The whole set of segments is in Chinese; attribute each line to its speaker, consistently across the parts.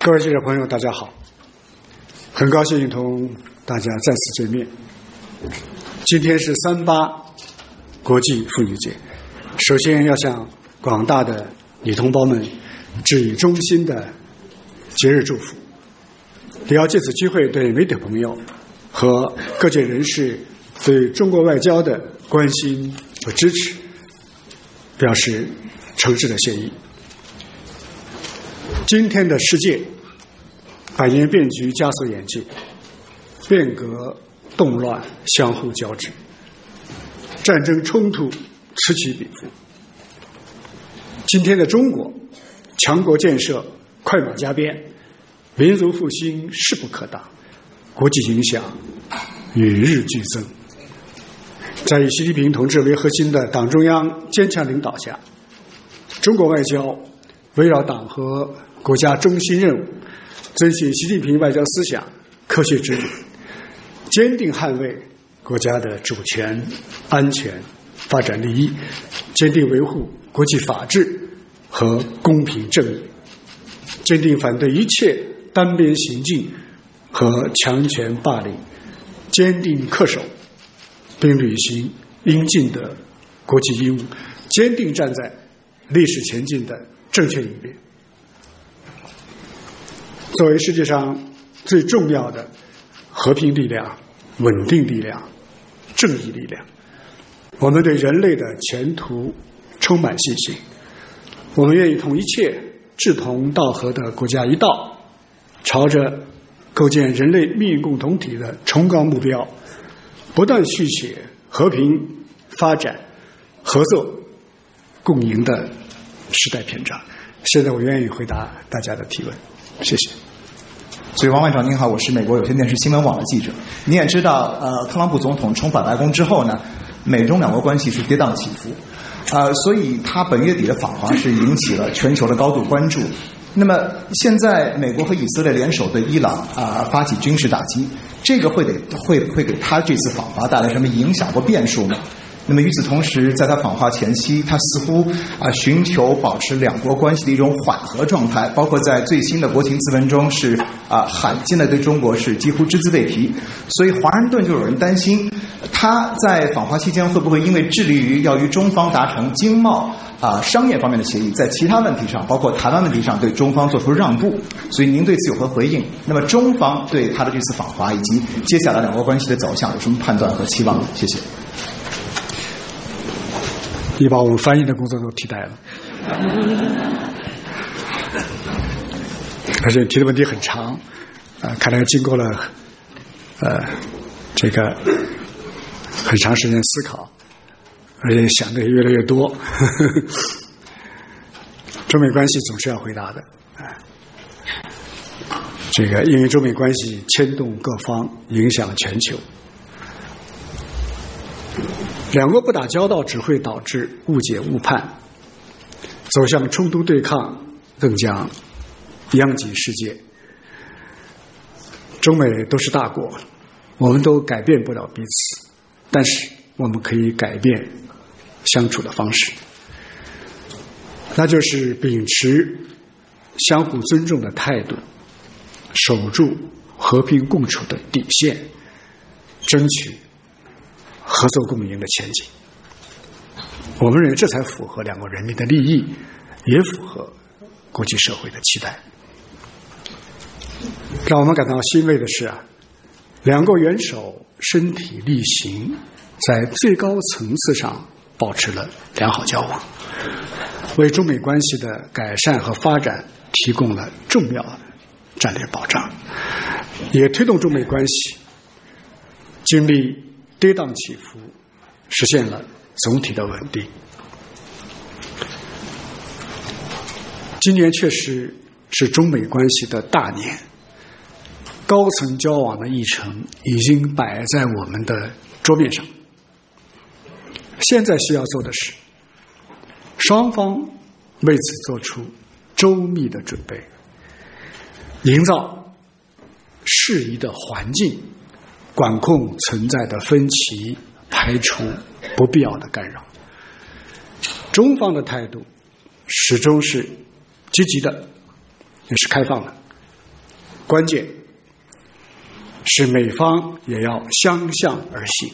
Speaker 1: 各位记者朋友，大家好，很高兴同大家再次见面。今天是3·8国际妇女节，首先要向广大的女同胞们致以衷心的节日祝福，也要借此机会对媒体朋友和各界人士对中国外交的关心和支持表示诚挚的谢意。今天的世界百年变局加速演进，变革动乱相互交织，战争冲突此起彼伏。今天的中国强国建设快马加鞭，民族复兴势不可挡，国际影响与日俱增。在以习近平同志为核心的党中央坚强领导下，中国外交围绕党和国家中心任务，遵循习近平外交思想科学指引，坚定捍卫国家的主权、安全、发展利益，坚定维护国际法治和公平正义，坚定反对一切单边行径和强权霸凌，坚定恪守并履行应尽的国际义务，坚定站在历史前进的正确一边。作为世界上最重要的和平力量、稳定力量、正义力量，我们对人类的前途充满信心。我们愿意同一切志同道合的国家一道，朝着构建人类命运共同体的崇高目标，不断续写和平、发展、合作、共赢的时代篇章。现在我愿意回答大家的提问，谢谢。
Speaker 2: 所以王外长您好，我是美国有线电视新闻网的记者。你也知道，特朗普总统重返白宫之后呢，美中两国关系是跌宕起伏，所以他本月底的访华是引起了全球的高度关注。那么现在美国和以色列联手对伊朗发起军事打击，这个会给他这次访华带来什么影响或变数呢？那么与此同时，在他访华前夕，他似乎寻求保持两国关系的一种缓和状态，包括在最新的国情咨文中是现在对中国是几乎只字未提。所以华盛顿就有人担心，他在访华期间会不会因为致力于要与中方达成经贸商业方面的协议，在其他问题上，包括台湾问题上对中方做出让步。所以您对此有何回应？那么中方对他的这次访华以及接下来两国关系的走向有什么判断和期望呢？谢谢。
Speaker 1: 你把我们翻译的工作都替代了，而且提的问题很长，看来经过了这个很长时间思考，而且想的也越来越多。中美关系总是要回答的，这个因为中美关系牵动各方，影响全球。两国不打交道只会导致误解误判，走向冲突对抗更将殃及世界。中美都是大国，我们都改变不了彼此，但是我们可以改变相处的方式，那就是秉持相互尊重的态度，守住和平共处的底线，争取合作共赢的前景。我们认为这才符合两国人民的利益，也符合国际社会的期待。让我们感到欣慰的是两国元首身体力行，在最高层次上保持了良好交往，为中美关系的改善和发展提供了重要的战略保障，也推动中美关系经历跌宕起伏，实现了总体的稳定。今年确实是中美关系的大年，高层交往的议程已经摆在我们的桌面上。现在需要做的是，双方为此做出周密的准备，营造适宜的环境，管控存在的分歧，排除不必要的干扰。中方的态度始终是积极的，也是开放的， 关键是美方也要相向而行。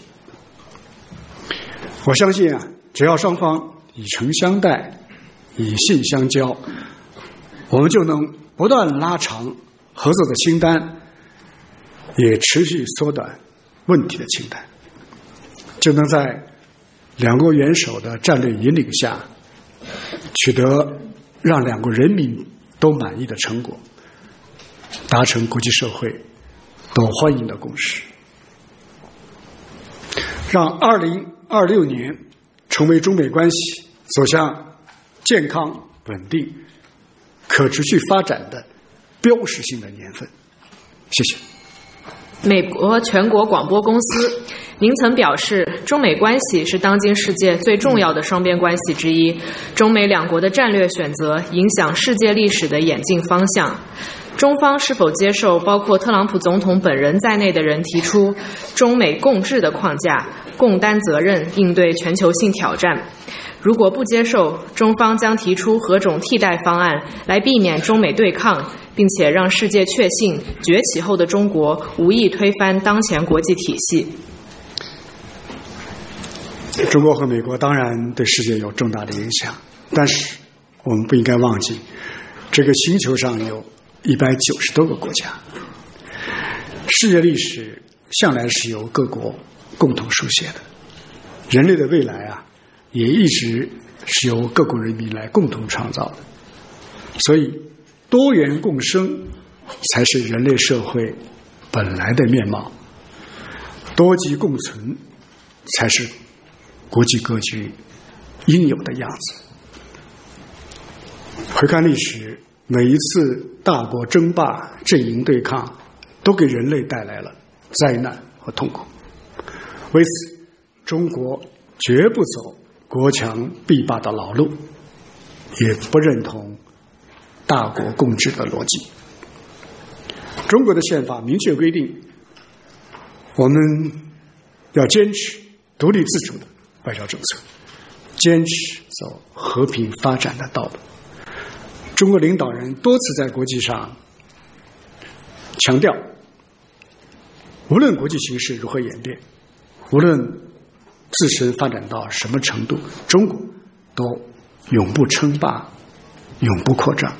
Speaker 1: 我相信只要双方以诚相待，以信相交，我们就能不断拉长合作的清单，也持续缩短问题的清单，就能在两国元首的战略引领下，取得让两国人民都满意的成果，达成国际社会都欢迎的共识，让2026年成为中美关系走向健康、稳定、可持续发展的标识性的年份。谢谢。
Speaker 3: 美国全国广播公司，您曾表示，中美关系是当今世界最重要的双边关系之一，中美两国的战略选择影响世界历史的演进方向。中方是否接受包括特朗普总统本人在内的人提出中美共治的框架，共担责任，应对全球性挑战？如果不接受，中方将提出何种替代方案来避免中美对抗，并且让世界确信崛起后的中国无意推翻当前国际体系？
Speaker 1: 中国和美国当然对世界有重大的影响，但是我们不应该忘记，这个星球上有190多个国家，世界历史向来是由各国共同书写的，人类的未来也一直是由各国人民来共同创造的，所以多元共生才是人类社会本来的面貌，多极共存才是国际格局应有的样子。回看历史，每一次大国争霸、阵营对抗，都给人类带来了灾难和痛苦。为此，中国绝不走国强必霸的老路，也不认同大国共治的逻辑。中国的宪法明确规定，我们要坚持独立自主的外交政策，坚持走和平发展的道路。中国领导人多次在国际上强调，无论国际形势如何演变，无论自身发展到什么程度，中国都永不称霸，永不扩张。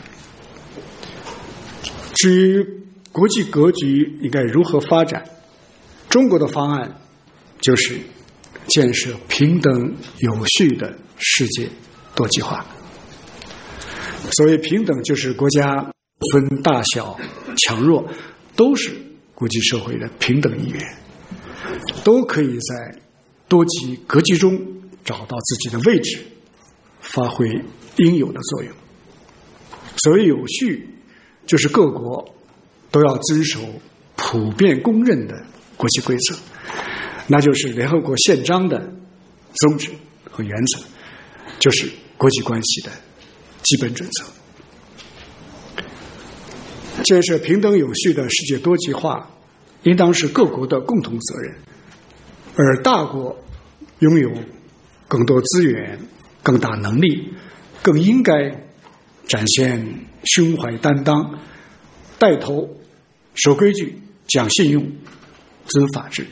Speaker 1: 至于国际格局应该如何发展，中国的方案就是建设平等有序的世界多极化。所谓平等，就是国家不分大小强弱，都是国际社会的平等一员，都可以在多极格局中找到自己的位置，发挥应有的作用。所谓有序，就是各国都要遵守普遍公认的国际规则，那就是联合国宪章的宗旨和原则，就是国际关系的基本准则。建设平等有序的世界多极化，应当是各国的共同责任，而大国拥有更多资源、更大能力，更应该展现胸怀担当，带头守规矩、讲信用、遵法治。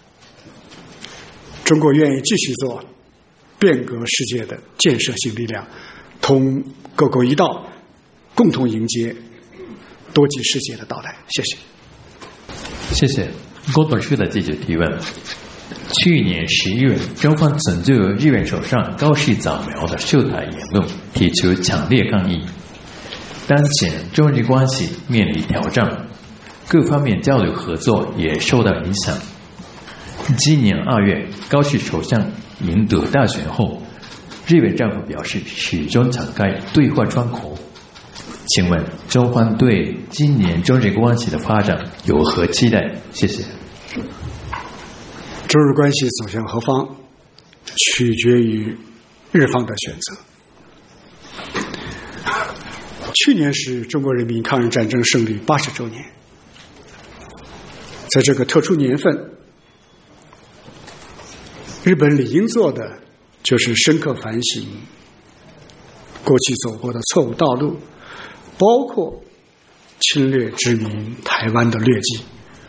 Speaker 1: 中国愿意继续做变革世界的建设性力量，同各国一道，共同迎接多极世界的到来。谢谢。
Speaker 4: 谢谢。郭董事的记者提问：去年11月，中方曾就日本首相高市早苗的涉台言论提出强烈抗议。当前中日关系面临挑战，各方面交流合作也受到影响。今年2月，高市首相赢得大选后，日本政府表示始终敞开对话窗口。请问中方对今年中日关系的发展有何期待？谢谢。
Speaker 1: 中日关系走向何方，取决于日方的选择。去年是中国人民抗日战争胜利80周年，在这个特殊年份，日本理应做的就是深刻反省过去走过的错误道路，包括侵略殖民台湾的劣迹。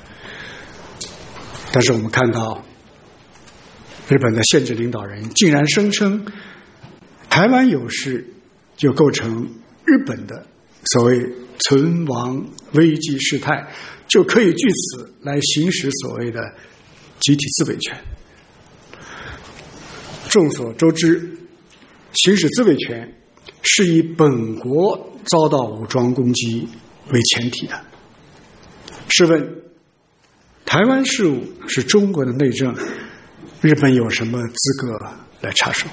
Speaker 1: 但是我们看到日本的现职领导人竟然声称台湾有事就构成日本的所谓存亡危机事态，就可以据此来行使所谓的集体自卫权。众所周知，行使自卫权是以本国遭到武装攻击为前提的。试问台湾事务是中国的内政，日本有什么资格来插手？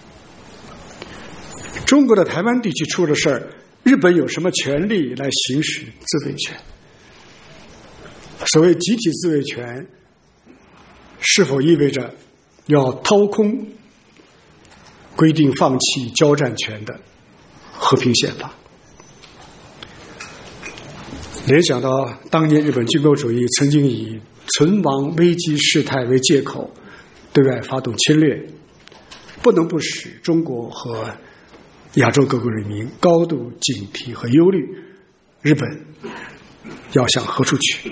Speaker 1: 中国的台湾地区出了事儿，日本有什么权利来行使自卫权？所谓集体自卫权，是否意味着要掏空规定放弃交战权的和平宪法？联想到当年日本军国主义曾经以存亡危机事态为借口对外发动侵略，不能不使中国和亚洲各国人民高度警惕和忧虑，日本要向何处去？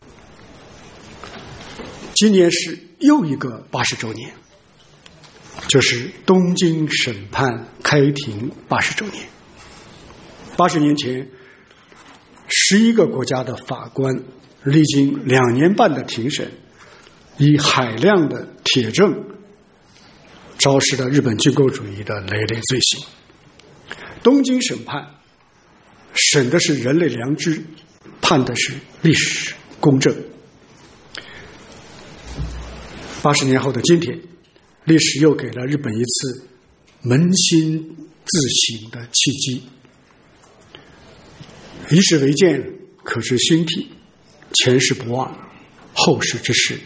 Speaker 1: 今年是又一个80周年，就是东京审判开庭80周年。80年前，11个国家的法官历经2年半的庭审，以海量的铁证昭示了日本军国主义的累累罪行。东京审判审的是人类良知，判的是历史公正。80年后的今天，历史又给了日本一次扪心自省的契机。以史为鉴，可知兴替，前事不忘，后事之师。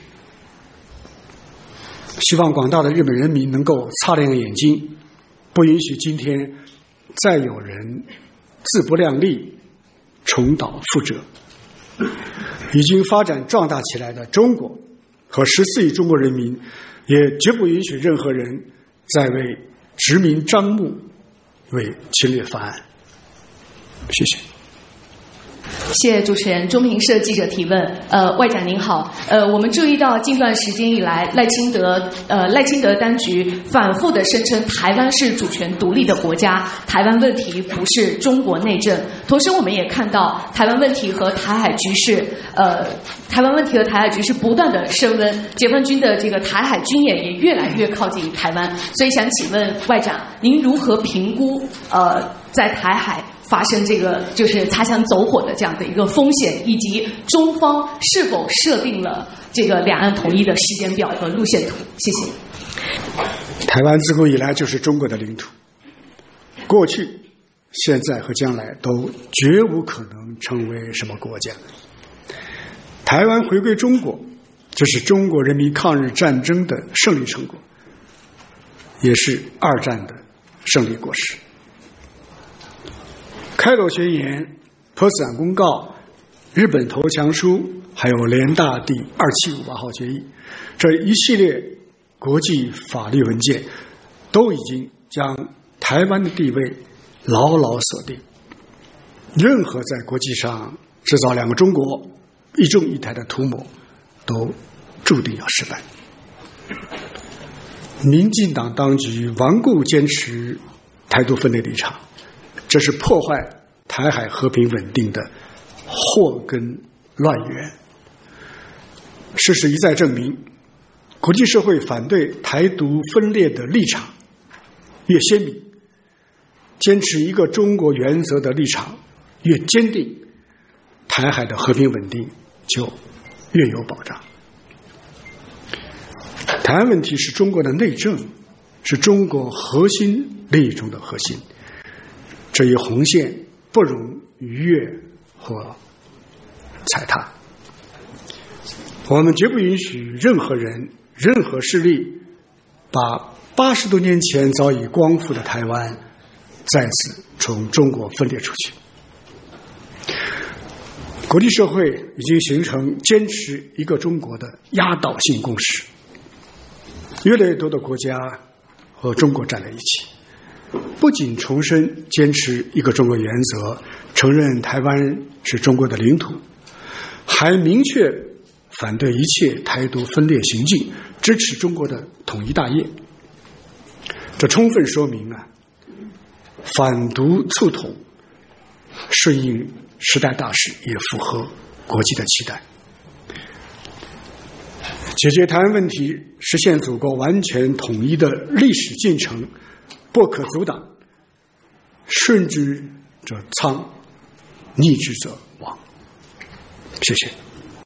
Speaker 1: 希望广大的日本人民能够擦亮眼睛，不允许今天再有人自不量力，重蹈覆辙。已经发展壮大起来的中国和14亿中国人民，也绝不允许任何人再为殖民张目，为侵略犯案。谢谢。
Speaker 5: 谢谢主持人。中评社记者提问：外长您好，我们注意到近段时间以来，赖清德当局反复的声称台湾是主权独立的国家，台湾问题不是中国内政。同时，我们也看到台湾问题和台海局势不断的升温，解放军的这个台海军演也越来越靠近台湾。所以想请问外长，您如何评估在台海发生这个就是擦枪走火的这样的一个风险，以及中方是否设定了这个两岸统一的时间表和路线图？谢谢。
Speaker 1: 台湾自古以来就是中国的领土，过去、现在和将来都绝无可能成为什么国家。台湾回归中国，这是中国人民抗日战争的胜利成果，也是2战的胜利果实。开罗宣言、波茨坦公告、日本投降书，还有联大第2758号决议，这一系列国际法律文件都已经将台湾的地位牢牢锁定。任何在国际上制造2个中国、一中一台的图谋，都注定要失败。民进党当局顽固坚持台独分裂立场，这是破坏台海和平稳定的祸根乱源。事实一再证明，国际社会反对台独分裂的立场越鲜明，坚持一个中国原则的立场越坚定，台海的和平稳定就越有保障。台湾问题是中国的内政，是中国核心利益中的核心，这一红线不容逾越或踩踏。我们绝不允许任何人、任何势力把80多年前早已光复的台湾再次从中国分裂出去。国际社会已经形成坚持一个中国的压倒性共识，越来越多的国家和中国站在一起， 不仅重申坚持一个中国原则，承认台湾是中国的领土，还明确反对一切台独分裂行径，支持中国的统一大业。这充分说明反独促统顺应时代大势，也符合国际的期待。解决台湾问题，实现祖国完全统一的历史进程不可阻挡，顺之则昌，逆之则亡。谢谢。